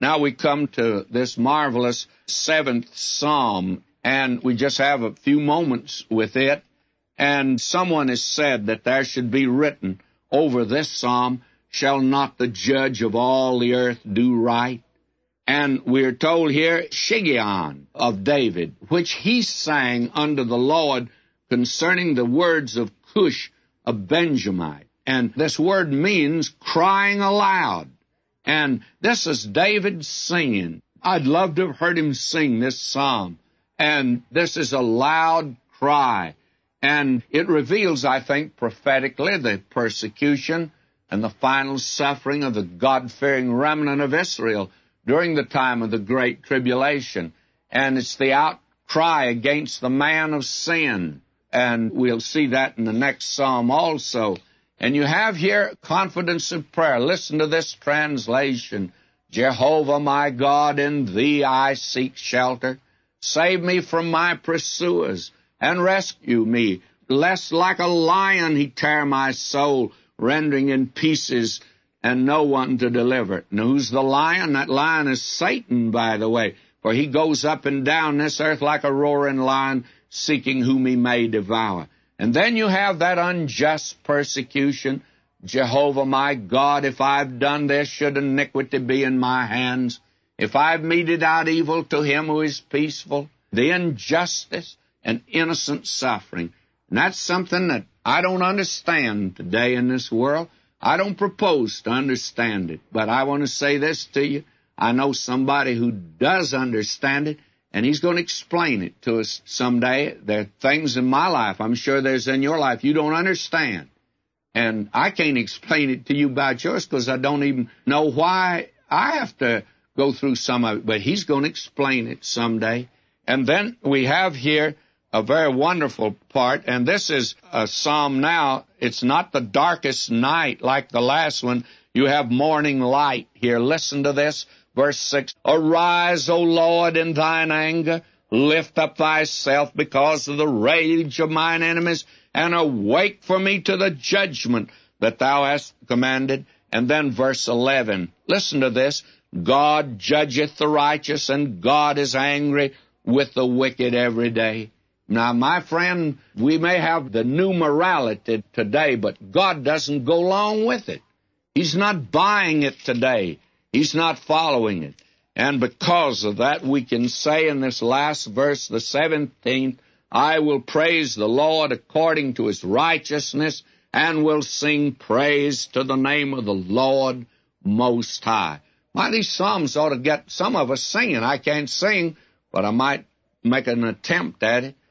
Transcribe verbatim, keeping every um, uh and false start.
Now we come to this marvelous seventh Psalm, and we just have a few moments with it. And someone has said that there should be written over this psalm, "Shall not the judge of all the earth do right?" And we're told here, Shiggaion of David, which he sang unto the Lord concerning the words of Cush, a Benjamite. And this word means crying aloud. And this is David singing. I'd love to have heard him sing this psalm. And this is a loud cry. And it reveals, I think, prophetically the persecution and the final suffering of the God-fearing remnant of Israel during the time of the Great Tribulation. And it's the outcry against the man of sin. And we'll see that in the next psalm also. And you have here confidence of prayer. Listen to this translation. "Jehovah my God, in thee I seek shelter. Save me from my pursuers, and rescue me, lest like a lion he tear my soul, rendering in pieces, and no one to deliver it." Now, who's the lion? That lion is Satan, by the way, for he goes up and down this earth like a roaring lion, seeking whom he may devour. And then you have that unjust persecution. "Jehovah my God, if I've done this, should iniquity be in my hands? If I've meted out evil to him who is peaceful, the injustice and innocent suffering." And that's something that I don't understand today in this world. I don't propose to understand it. But I want to say this to you. I know somebody who does understand it, and he's going to explain it to us someday. There are things in my life, I'm sure there's in your life, you don't understand. And I can't explain it to you about yours because I don't even know why I have to go through some of it. But he's going to explain it someday. And then we have here a very wonderful part, and this is a psalm now. It's not the darkest night like the last one. You have morning light here. Listen to this. Verse six, "Arise, O Lord, in thine anger. Lift up thyself because of the rage of mine enemies, and awake for me to the judgment that thou hast commanded." And then verse eleven, listen to this. "God judgeth the righteous, and God is angry with the wicked every day." Now, my friend, we may have the new morality today, but God doesn't go along with it. He's not buying it today. He's not following it. And because of that, we can say in this last verse, the seventeenth, "I will praise the Lord according to his righteousness, and will sing praise to the name of the Lord Most High." Why, these psalms ought to get some of us singing. I can't sing, but I might make an attempt at it.